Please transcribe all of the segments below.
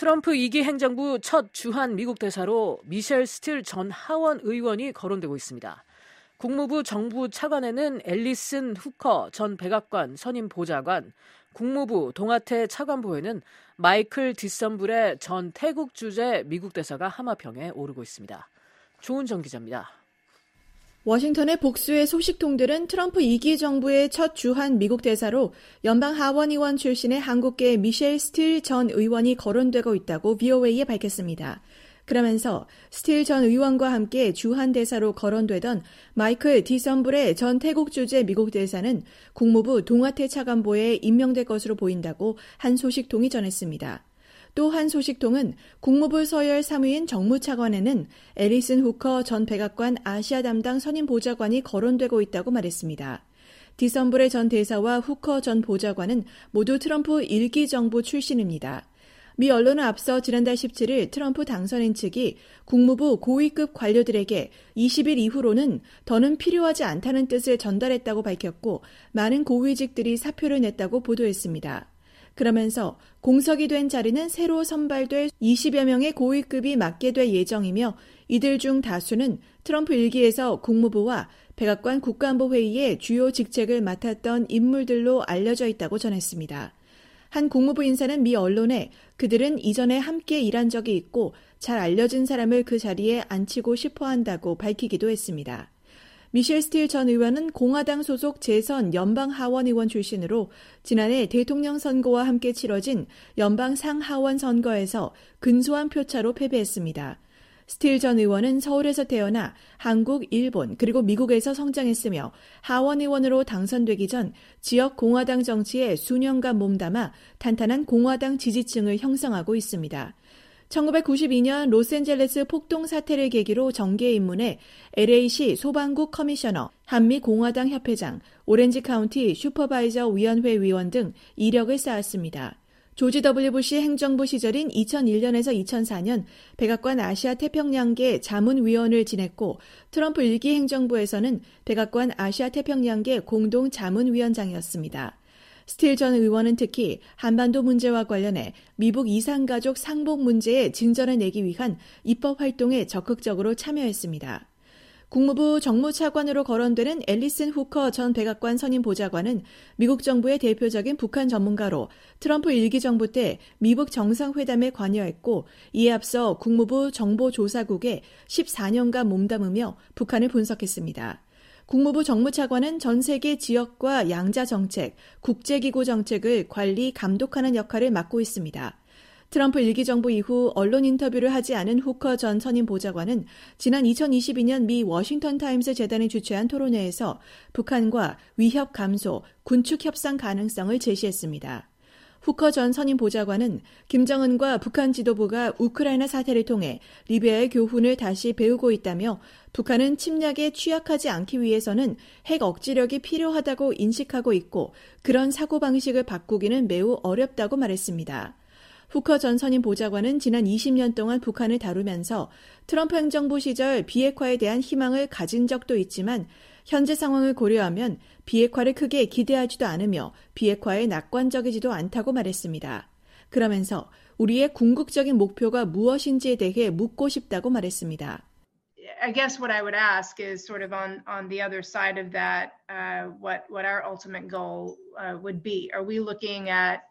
트럼프 2기 행정부 첫 주한 미국 대사로 미셸 스틸 전 하원 의원이 거론되고 있습니다. 국무부 정부 차관에는 앨리슨 후커 전 백악관 선임 보좌관, 국무부 동아태 차관보에는 마이클 디썸블의 전 태국 주재 미국 대사가 하마평에 오르고 있습니다. 조은정 기자입니다. 워싱턴의 복수의 소식통들은 트럼프 2기 정부의 첫 주한 미국 대사로 연방 하원의원 출신의 한국계 미셸 스틸 전 의원이 거론되고 있다고 VOA에 밝혔습니다. 그러면서 스틸 전 의원과 함께 주한 대사로 거론되던 마이클 디썸블의 전 태국 주재 미국 대사는 국무부 동아태 차관보에 임명될 것으로 보인다고 한 소식통이 전했습니다. 또 한 소식통은 국무부 서열 3위인 정무차관에는 앨리슨 후커 전 백악관 아시아 담당 선임 보좌관이 거론되고 있다고 말했습니다. 디썸블의 전 대사와 후커 전 보좌관은 모두 트럼프 1기 정부 출신입니다. 미 언론은 앞서 지난달 17일 트럼프 당선인 측이 국무부 고위급 관료들에게 20일 이후로는 더는 필요하지 않다는 뜻을 전달했다고 밝혔고 많은 고위직들이 사표를 냈다고 보도했습니다. 그러면서 공석이 된 자리는 새로 선발될 20여 명의 고위급이 맡게 될 예정이며 이들 중 다수는 트럼프 1기에서 국무부와 백악관 국가안보회의의 주요 직책을 맡았던 인물들로 알려져 있다고 전했습니다. 한 국무부 인사는 미 언론에 그들은 이전에 함께 일한 적이 있고 잘 알려진 사람을 그 자리에 앉히고 싶어 한다고 밝히기도 했습니다. 미셸 스틸 전 의원은 공화당 소속 재선 연방 하원 의원 출신으로 지난해 대통령 선거와 함께 치러진 연방 상하원 선거에서 근소한 표차로 패배했습니다. 스틸 전 의원은 서울에서 태어나 한국, 일본 그리고 미국에서 성장했으며 하원 의원으로 당선되기 전 지역 공화당 정치에 수년간 몸담아 탄탄한 공화당 지지층을 형성하고 있습니다. 1992년 로스앤젤레스 폭동 사태를 계기로 정계에 입문해 LA시 소방국 커미셔너, 한미공화당 협회장, 오렌지 카운티 슈퍼바이저 위원회 위원 등 이력을 쌓았습니다. 조지 W. 부시 행정부 시절인 2001년에서 2004년 백악관 아시아 태평양계 자문위원을 지냈고 트럼프 1기 행정부에서는 백악관 아시아 태평양계 공동 자문위원장이었습니다. 스틸 전 의원은 특히 한반도 문제와 관련해 미국 이산가족 상봉 문제에 진전을 내기 위한 입법 활동에 적극적으로 참여했습니다. 국무부 정무차관으로 거론되는 앨리슨 후커 전 백악관 선임 보좌관은 미국 정부의 대표적인 북한 전문가로 트럼프 1기 정부 때 미북 정상회담에 관여했고 이에 앞서 국무부 정보조사국에 14년간 몸담으며 북한을 분석했습니다. 국무부 정무차관은 전 세계 지역과 양자 정책, 국제기구 정책을 관리, 감독하는 역할을 맡고 있습니다. 트럼프 1기 정부 이후 언론 인터뷰를 하지 않은 후커 전 선임 보좌관은 지난 2022년 미 워싱턴 타임스 재단이 주최한 토론회에서 북한과 위협 감소, 군축 협상 가능성을 제시했습니다. 후커 전 선임 보좌관은 김정은과 북한 지도부가 우크라이나 사태를 통해 리비아의 교훈을 다시 배우고 있다며 북한은 침략에 취약하지 않기 위해서는 핵 억지력이 필요하다고 인식하고 있고 그런 사고방식을 바꾸기는 매우 어렵다고 말했습니다. 후커 전 선임 보좌관은 지난 20년 동안 북한을 다루면서 트럼프 행정부 시절 비핵화에 대한 희망을 가진 적도 있지만 현재 상황을 고려하면 비핵화를 크게 기대하지도 않으며 비핵화에 낙관적이지도 않다고 말했습니다. 그러면서 우리의 궁극적인 목표가 무엇인지에 대해 묻고 싶다고 말했습니다. I guess what I would ask is sort of on the other side of that, what our ultimate goal would be. Are we looking at,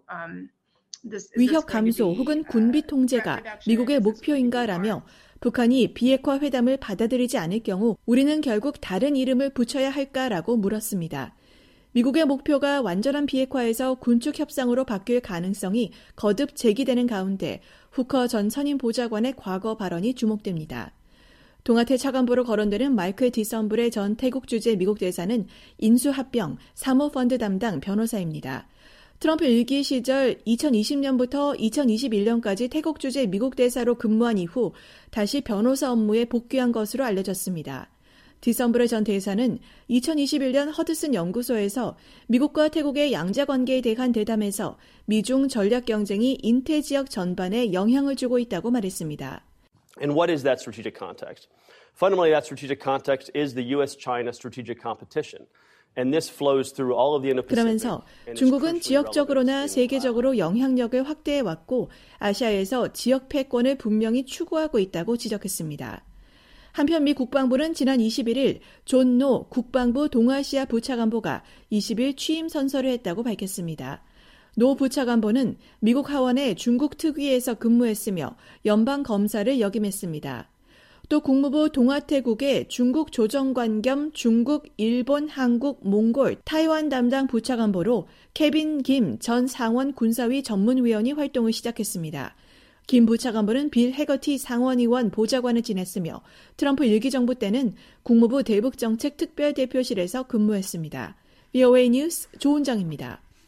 위협 감소 혹은 군비 통제가 미국의 목표인가라며 북한이 비핵화 회담을 받아들이지 않을 경우 우리는 결국 다른 이름을 붙여야 할까라고 물었습니다. 미국의 목표가 완전한 비핵화에서 군축 협상으로 바뀔 가능성이 거듭 제기되는 가운데 후커 전 선임 보좌관의 과거 발언이 주목됩니다. 동아태 차관보로 거론되는 마이클 디썸블의 전 태국 주재 미국 대사는 인수합병, 사모펀드 담당 변호사입니다. 트럼프 1기 시절 2020년부터 2021년까지 태국 주재 미국 대사로 근무한 이후 다시 변호사 업무에 복귀한 것으로 알려졌습니다. 디썸블의 전 대사는 2021년 허드슨 연구소에서 미국과 태국의 양자관계에 대한 대담에서 미중 전략 경쟁이 인태 지역 전반에 영향을 주고 있다고 말했습니다. And what is that strategic context? Fundamentally, that strategic context is the U.S.-China strategic competition. 그러면서 중국은 지역적으로나 세계적으로 영향력을 확대해왔고 아시아에서 지역 패권을 분명히 추구하고 있다고 지적했습니다. 한편 미 국방부는 지난 21일 존 노 국방부 동아시아 부차관보가 20일 취임 선서를 했다고 밝혔습니다. 노 부차관보는 미국 하원의 중국 특위에서 근무했으며 연방검사를 역임했습니다. 또 국무부 동아태국의 중국 조정관 겸 중국, 일본, 한국, 몽골, 타이완 담당 부차관보로 케빈 김 전 상원 군사위 전문위원이 활동을 시작했습니다. 김 부차관보는 빌 해거티 상원의원 보좌관을 지냈으며 트럼프 1기 정부 때는 국무부 대북정책 특별대표실에서 근무했습니다. VOA 뉴스 조은정입니다.